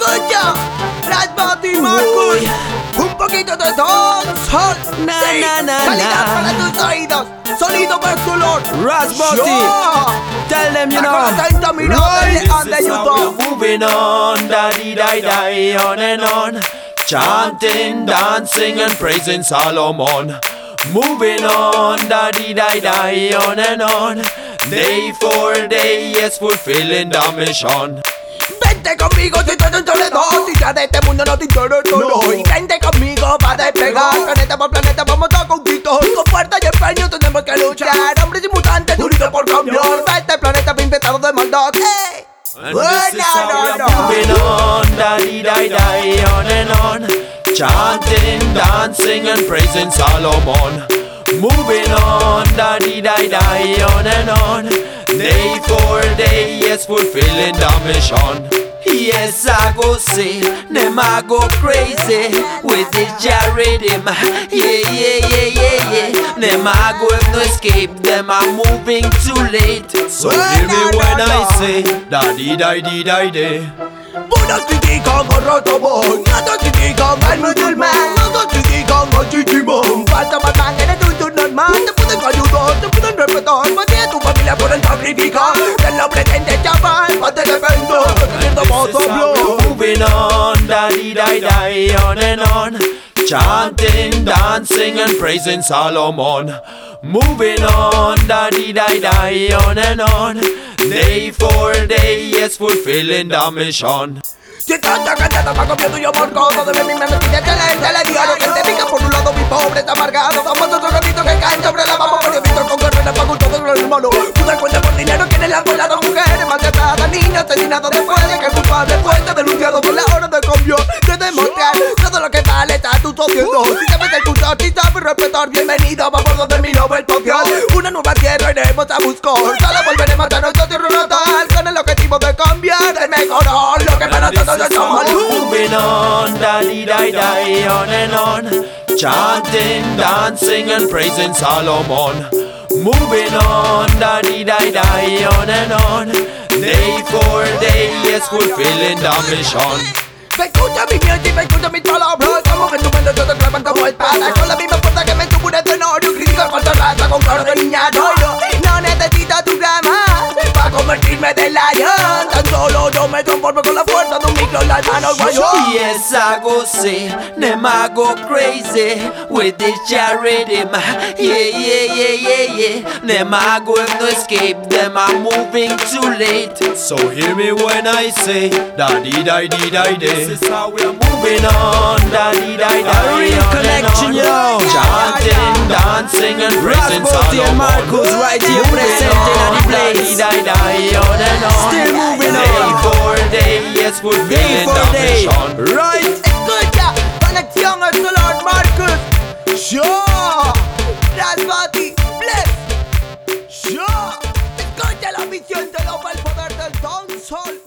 escucha, Rasboti Marcus, un poquito de dancehall. Sí, calidad para tus oídos, sonido versulor. Rasboti, tell them you know. Atenta mirada and the YouTube. Moving on, da-dee-die-die, on and on. Chanting, dancing and praising Solomon. Moving on, da-dee-die-die, on and on. Day for day, yes, fulfilling the mission. Vente conmigo, si estoy en soledad. Si ya de este mundo no te interesa, no. Y vente conmigo para despegar. Planeta por planeta vamos a conquistar. Con fuerza y empeño tenemos que luchar. Hombres y mutantes unidos por cambiar. Este planeta fue infectado de maldad. Hey. And this is how we are moving on, da-dee-die-die, on and on. Chanting, dancing and praising Solomon. Moving on, da-dee-die-die, on and on. Day for day, yes, fulfilling the mission. Yes, I go say, them I go crazy with this Jah rhythm. Yeah. Them I go have no escape, them are moving too late. So hear me when I say, da-dee-die-dee-die-day. Buenas critican al Ratabón, nada critican al musulmán, nada critican al chichimón. Falta más que eres un normal, te pueden ayudar, te pueden respetar, más que tu familia pueden sacrificar. Que no pretende chaval, más te defendo, teniendo más hablar. Moving on, da-dee-die-die, on and on. Chanting, dancing and praising Solomon. Moving on, da-dee-die-die, on and on. Day for day, yes, fulfilling the mission. Si tanta cantada va comiendo y amargado de mi mente pide tele diario que te pica por un lado mi pobre está amargado. Somos otros gatitos que caen sobre la vamos periodistas con carreras para todos los hermanos. Puta cuenta por dinero que en el han volado mujeres maltratadas, niños asesinados después de que el culpable fue denunciado por la hora de cambio, de demostrar todo lo que vale está tu sociedad. Si sabes escuchar, si sabes respetar, bienvenido a bordo de mi Nobel social. Una nueva tierra iremos a buscar, solo volveremos a nuestra tierra natal con el objetivo de cambiar, de mejorar lo que para todos. Moving on, da-dee-die-die, on and on. Chanting, dancing and praising Solomon. Moving on, da-dee-die-die, on and on. Day for day, yes, fulfilling the mission. Escucha mi mente y escucha mis palabras. Como que en tu mente se te clavan como espadas. Con la misma fuerza que me tuvo un escenario. Crítica falta raza con cara de niña. No necesito tu grama para convertirme de lion. Tan solo yo me conformo con la fuerza de un micro la mano guayo. Yes, I go say, them I go crazy with this Jah rhythm. Yeah. Them I go have no escape, them are moving too late. So hear me when I say, da-dee-die-dee-die-day. This is how we are moving on, da-dee-die-die, real connection, yo. Chanting, dancing and praising Rasboti and Marcus right here presenting at the place. Da-dee-die-die, on and on. Still moving on. Day for day, yes, fulfilling the mission. Right. Escucha, conexión al Solar Marcus. Yo, Rasboti, bless. Yo, escucha la misión del hombre, el poder del dancehall.